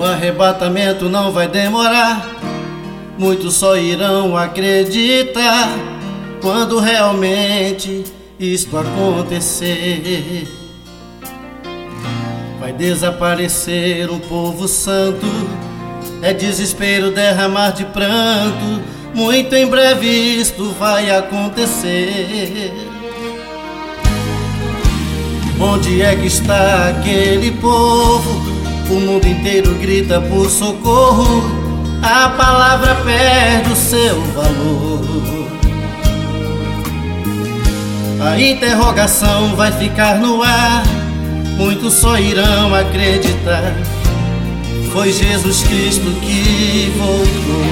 O arrebatamento não vai demorar, muitos só irão acreditar quando realmente isto acontecer. Vai desaparecer um povo santo, é desespero derramar de pranto, muito em breve isto vai acontecer. Onde é que está aquele povo? O mundo inteiro grita por socorro, a palavra perde o seu valor. A interrogação vai ficar no ar, muitos só irão acreditar. Foi Jesus Cristo que voltou.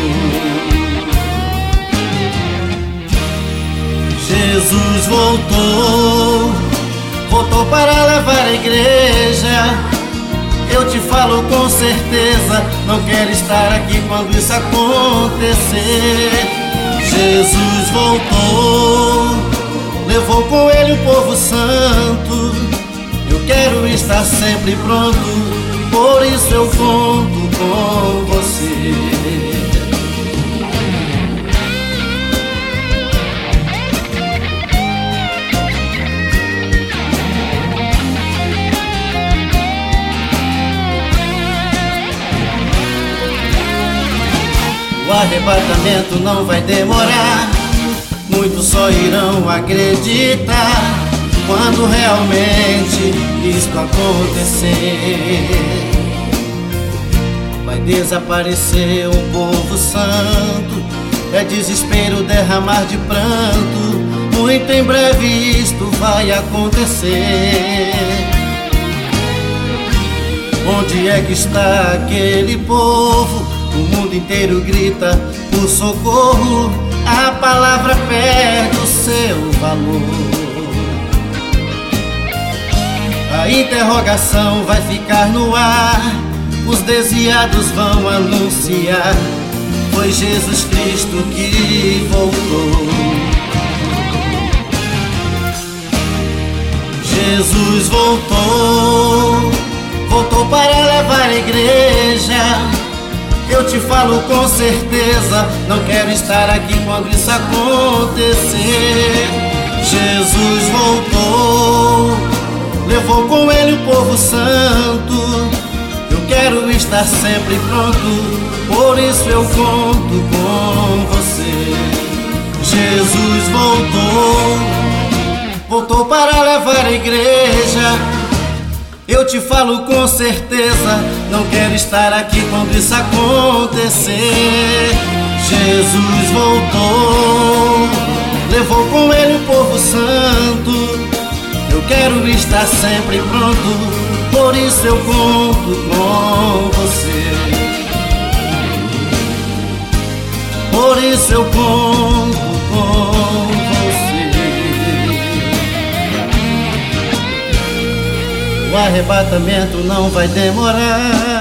Jesus voltou, voltou para levar a igreja. Eu te falo com certeza, não quero estar aqui quando isso acontecer. Jesus voltou, levou com ele o povo santo. Eu quero estar sempre pronto, por isso eu conto com você. O arrebatamento não vai demorar, muitos só irão acreditar quando realmente isto acontecer. Vai desaparecer um povo santo, é desespero derramar de pranto, muito em breve isto vai acontecer. Onde é que está aquele povo? O mundo inteiro grita por socorro, a palavra perde o seu valor. A interrogação vai ficar no ar, os desviados vão anunciar. Foi Jesus Cristo que voltou. Jesus voltou, voltou para levar a igreja. Eu te falo com certeza, não quero estar aqui quando isso acontecer. Jesus voltou, levou com ele o povo santo. Eu quero estar sempre pronto, por isso eu conto com você. Jesus voltou, voltou para levar a igreja. Eu te falo com certeza, não quero estar aqui quando isso acontecer. Jesus voltou, levou com ele o povo santo. Eu quero estar sempre pronto, por isso eu conto com você. Por isso eu conto com você. O arrebatamento não vai demorar,